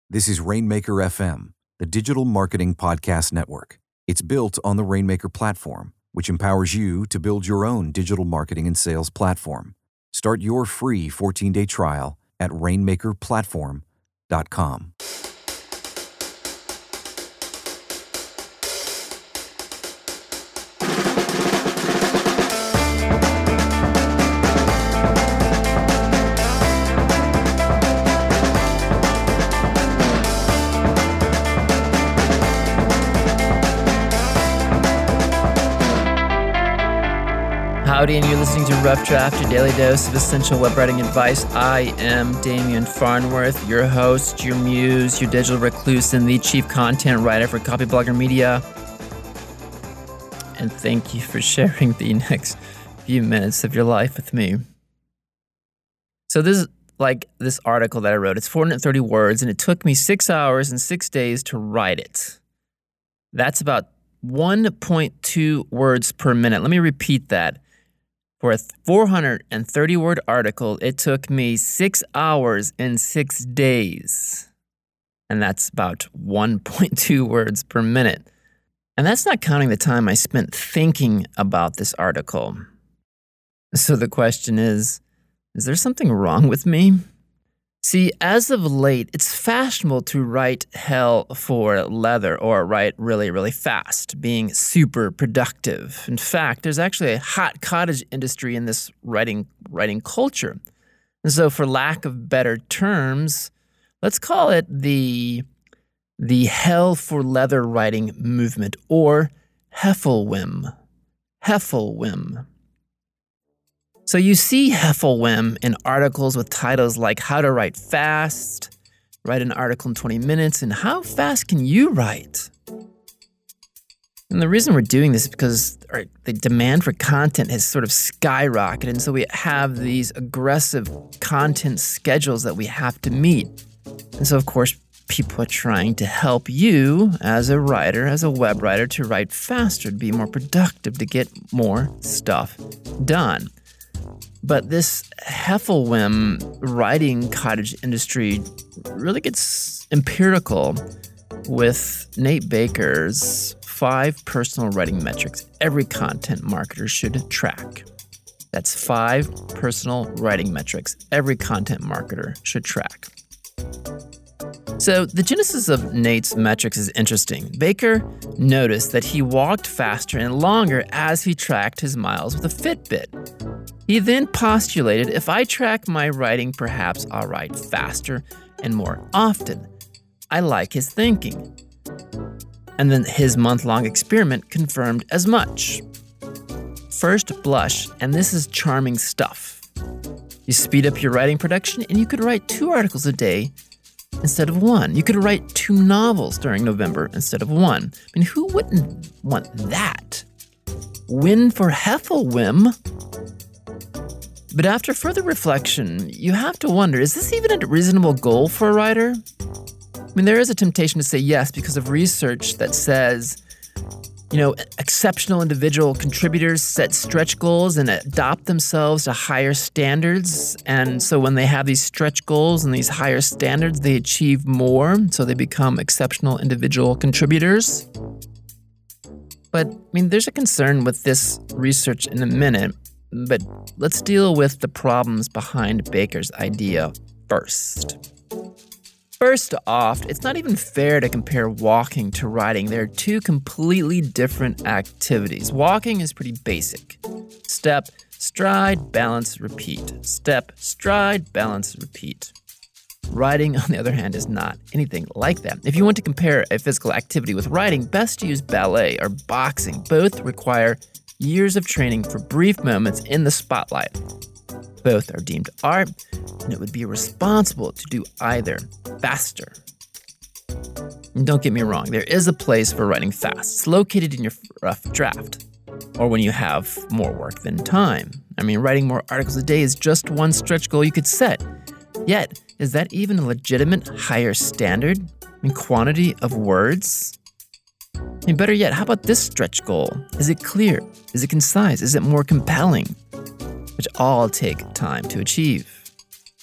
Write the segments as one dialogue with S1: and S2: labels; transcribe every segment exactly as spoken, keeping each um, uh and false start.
S1: This is Rainmaker F M, the digital marketing podcast network. It's built on the Rainmaker platform, which empowers you to build your own digital marketing and sales platform. Start your free fourteen-day trial at rainmaker platform dot com.
S2: Howdy, and you're listening to Rough Draft, your daily dose of essential web writing advice. I am Damian Farnworth, your host, your muse, your digital recluse, and the chief content writer for Copyblogger Media. And thank you for sharing the next few minutes of your life with me. So this is like this article that I wrote. It's four hundred thirty words, and it took me six hours and six days to write it. That's about one point two words per minute. Let me repeat that. For a four hundred thirty word article, it took me six hours and six days. And that's about one point two words per minute. And that's not counting the time I spent thinking about this article. So the question is, is there something wrong with me? See, as of late, it's fashionable to write hell for leather or write really, really fast, being super productive. In fact, there's actually a hot cottage industry in this writing writing culture. And so for lack of better terms, let's call it the, the hell for leather writing movement, or Heffelwhim. Heffelwhim. So you see Heffelwhim in articles with titles like How to Write Fast, Write an Article in twenty minutes, and How Fast Can You Write? And the reason we're doing this is because our, the demand for content has sort of skyrocketed, and so we have these aggressive content schedules that we have to meet. And so, of course, people are trying to help you as a writer, as a web writer, to write faster, to be more productive, to get more stuff done. But this Heffelwhim writing cottage industry really gets empirical with Nate Baker's five personal writing metrics every content marketer should track. That's five personal writing metrics every content marketer should track. So the genesis of Nate's metrics is interesting. Baker noticed that he walked faster and longer as he tracked his miles with a Fitbit. He then postulated, if I track my writing, perhaps I'll write faster and more often. I like his thinking. And then his month-long experiment confirmed as much. First blush, and this is charming stuff. You speed up your writing production, and you could write two articles a day instead of one. You could write two novels during November instead of one. I mean, who wouldn't want that? Win for Heffelwhim. But after further reflection, you have to wonder, is this even a reasonable goal for a writer? I mean, there is a temptation to say yes because of research that says, you know, exceptional individual contributors set stretch goals and adopt themselves to higher standards. And so when they have these stretch goals and these higher standards, they achieve more. So they become exceptional individual contributors. But, I mean, there's a concern with this research in a minute. But let's deal with the problems behind Baker's idea first. First off, it's not even fair to compare walking to writing. They're two completely different activities. Walking is pretty basic. Step, stride, balance, repeat. Step, stride, balance, repeat. Writing, on the other hand, is not anything like that. If you want to compare a physical activity with writing, best to use ballet or boxing. Both require years of training for brief moments in the spotlight. Both are deemed art, and it would be irresponsible to do either faster. And don't get me wrong, there is a place for writing fast. It's located in your rough draft, or when you have more work than time. I mean, writing more articles a day is just one stretch goal you could set. Yet, is that even a legitimate higher standard in quantity of words? And better yet, how about this stretch goal? Is it clear? Is it concise? Is it more compelling? Which all take time to achieve.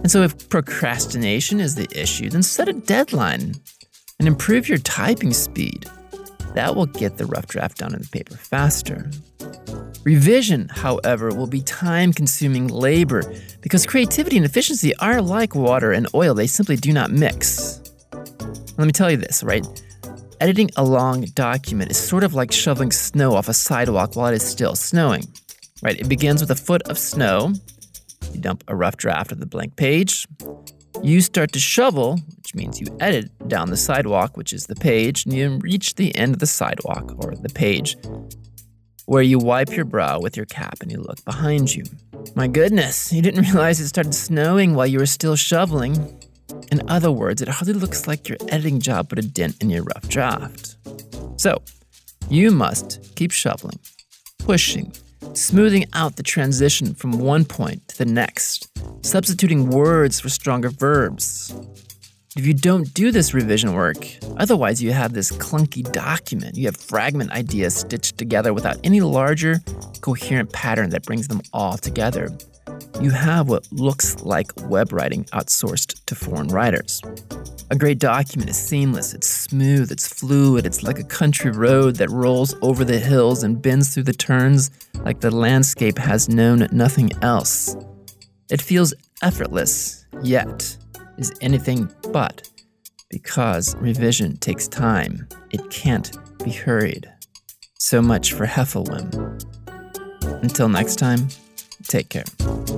S2: And so if procrastination is the issue, then set a deadline and improve your typing speed. That will get the rough draft down in the paper faster. Revision, however, will be time-consuming labor because creativity and efficiency are like water and oil. They simply do not mix. Let me tell you this, right? Editing a long document is sort of like shoveling snow off a sidewalk while it is still snowing, right? It begins with a foot of snow. You dump a rough draft of the blank page. You start to shovel, which means you edit down the sidewalk, which is the page, and you reach the end of the sidewalk, or the page, where you wipe your brow with your cap and you look behind you. My goodness, you didn't realize it started snowing while you were still shoveling. In other words, it hardly looks like your editing job put a dent in your rough draft. So, you must keep shoveling, pushing, smoothing out the transition from one point to the next, substituting words for stronger verbs. If you don't do this revision work, otherwise you have this clunky document. You have fragment ideas stitched together without any larger, coherent pattern that brings them all together. You have what looks like web writing outsourced to foreign writers. A great document is seamless, it's smooth, it's fluid, it's like a country road that rolls over the hills and bends through the turns like the landscape has known nothing else. It feels effortless, yet is anything but, because revision takes time. It can't be hurried. So much for Heffelwim. Until next time, take care.